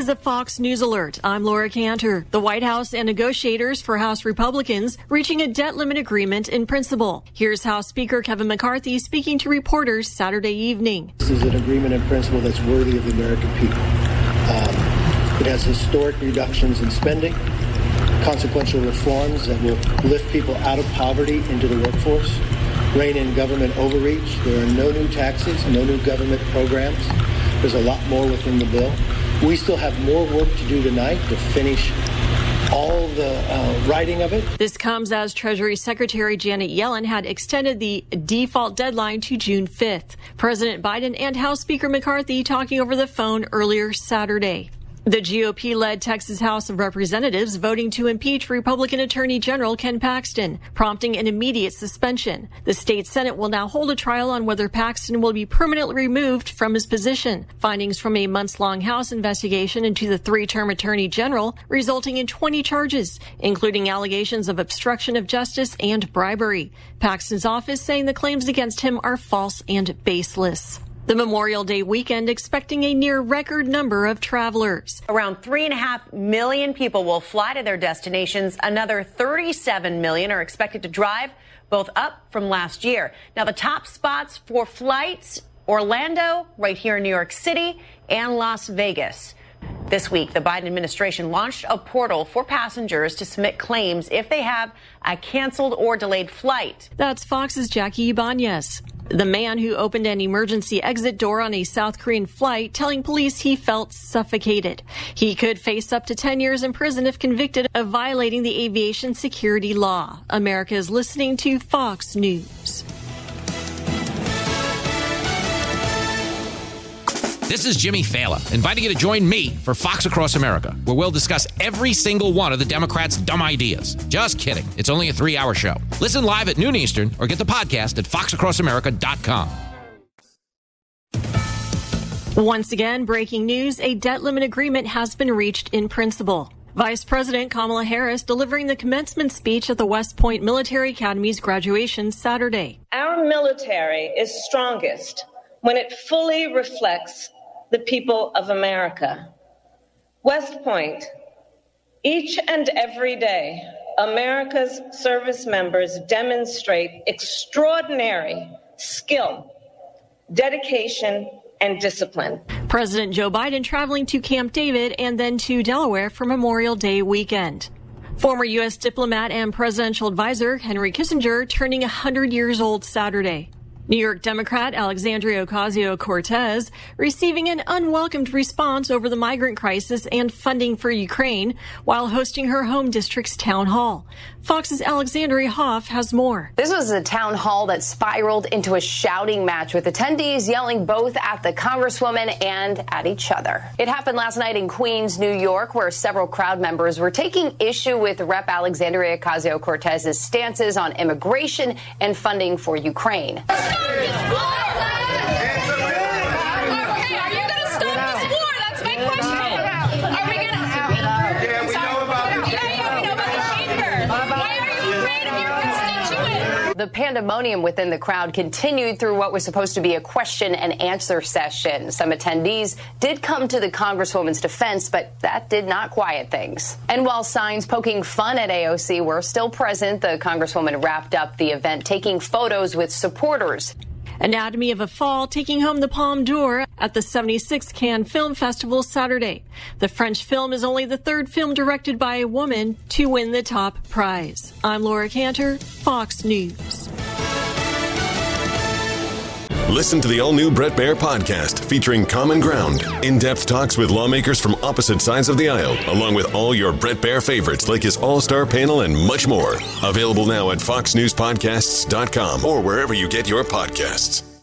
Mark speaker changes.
Speaker 1: is a Fox News Alert. I'm Laura Cantor. The White House and negotiators for House Republicans reaching a debt limit agreement in principle. Here's House Speaker Kevin McCarthy speaking to reporters Saturday evening.
Speaker 2: This is an agreement in principle that's worthy of the American people. It has historic reductions in spending, consequential reforms that will lift people out of poverty into the workforce, rein in government overreach. There are no new taxes, no new government programs. There's a lot more within the bill. We still have more work to do tonight to finish all the writing of it.
Speaker 1: This comes as Treasury Secretary Janet Yellen had extended the default deadline to June 5th. President Biden and House Speaker McCarthy talking over the phone earlier Saturday. The GOP-led Texas House of Representatives voting to impeach Republican Attorney General Ken Paxton, prompting an immediate suspension. The state Senate will now hold a trial on whether Paxton will be permanently removed from his position. Findings from a months-long House investigation into the three-term Attorney General resulting in 20 charges, including allegations of obstruction of justice and bribery. Paxton's office saying the claims against him are false and baseless. The Memorial Day weekend expecting a near record number of travelers.
Speaker 3: Around 3.5 million people will fly to their destinations. Another 37 million are expected to drive, both up from last year. Now, the top spots for flights, Orlando, right here in New York City, and Las Vegas. This week, the Biden administration launched a portal for passengers to submit claims if they have a canceled or delayed flight.
Speaker 1: That's Fox's Jackie Ibanez. The man who opened an emergency exit door on a South Korean flight telling police he felt suffocated. He could face up to 10 years in prison if convicted of violating the aviation security law. America is listening to Fox News.
Speaker 4: This is Jimmy Fallon, inviting you to join me for Fox Across America, where we'll discuss every single one of the Democrats' dumb ideas. Just kidding. It's only a 3-hour show. Listen live at noon Eastern or get the podcast at foxacrossamerica.com.
Speaker 1: Once again, breaking news, a debt limit agreement has been reached in principle. Vice President Kamala Harris delivering the commencement speech at the West Point Military Academy's graduation Saturday.
Speaker 5: Our military is strongest when it fully reflects the people of America. West Point, each and every day, America's service members demonstrate extraordinary skill, dedication, and discipline.
Speaker 1: President Joe Biden traveling to Camp David and then to Delaware for Memorial Day weekend. Former U.S. diplomat and presidential advisor Henry Kissinger turning 100 years old Saturday. New York Democrat Alexandria Ocasio-Cortez receiving an unwelcomed response over the migrant crisis and funding for Ukraine while hosting her home district's town hall. Fox's Alexandria Hoff has more.
Speaker 6: This was a town hall that spiraled into a shouting match with attendees yelling both at the Congresswoman and at each other. It happened last night in Queens, New York, where several crowd members were taking issue with Rep. Alexandria Ocasio-Cortez's stances on immigration and funding for Ukraine. The pandemonium within the crowd continued through what was supposed to be a question and answer session. Some attendees did come to the Congresswoman's defense, but that did not quiet things. And while signs poking fun at AOC were still present, the Congresswoman wrapped up the event taking photos with supporters.
Speaker 1: Anatomy of a Fall taking home the Palme d'Or at the 76th Cannes Film Festival Saturday. The French film is only the third film directed by a woman to win the top prize. I'm Laura Cantor, Fox News.
Speaker 7: Listen to the all-new Bret Baier podcast featuring Common Ground, in-depth talks with lawmakers from opposite sides of the aisle, along with all your Bret Baier favorites like his all-star panel and much more. Available now at foxnewspodcasts.com or wherever you get your podcasts.